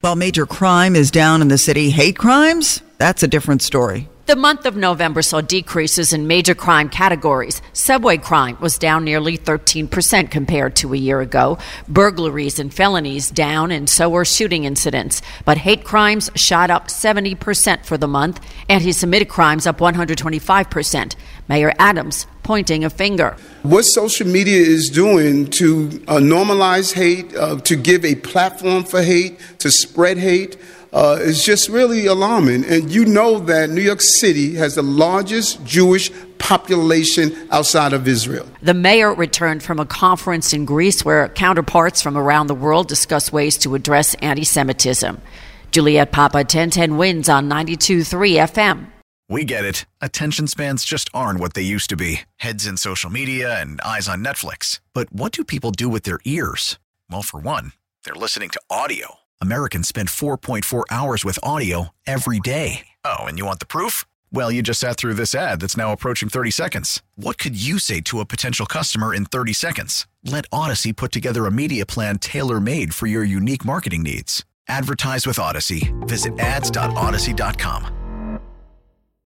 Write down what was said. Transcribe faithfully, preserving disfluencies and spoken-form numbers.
While major crime is down in the city, hate crimes, that's a different story. The month of November saw decreases in major crime categories. Subway crime was down nearly thirteen percent compared to a year ago. Burglaries and felonies down, and so were shooting incidents. But hate crimes shot up seventy percent for the month. Anti-Semitic crimes up one hundred twenty-five percent. Mayor Adams pointing a finger. What social media is doing to uh, normalize hate, uh, to give a platform for hate, to spread hate, Uh, is just really alarming. And you know that New York City has the largest Jewish population outside of Israel. The mayor returned from a conference in Greece where counterparts from around the world discuss ways to address anti-Semitism. Juliet Papa, ten ten wins on ninety-two point three F M. We get it. Attention spans just aren't what they used to be. Heads in social media and eyes on Netflix. But what do people do with their ears? Well, for one, they're listening to audio. Americans spend four point four hours with audio every day. Oh, and you want the proof? Well, you just sat through this ad that's now approaching thirty seconds. What could you say to a potential customer in thirty seconds? Let Odyssey put together a media plan tailor-made for your unique marketing needs. Advertise with Odyssey. Visit ads dot odyssey dot com.